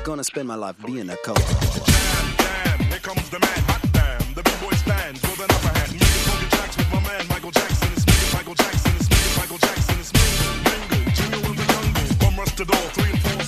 gonna spend my life being a coach. Damn, here comes the man, hot damn. The B-boy stands with an upper hand. Music funky tracks with my man, Michael Jackson. It's me, Michael Jackson. It's me, Michael Jackson. It's me, Mingle, Jingle in the jungle. Bum rush the door, 3 and 4.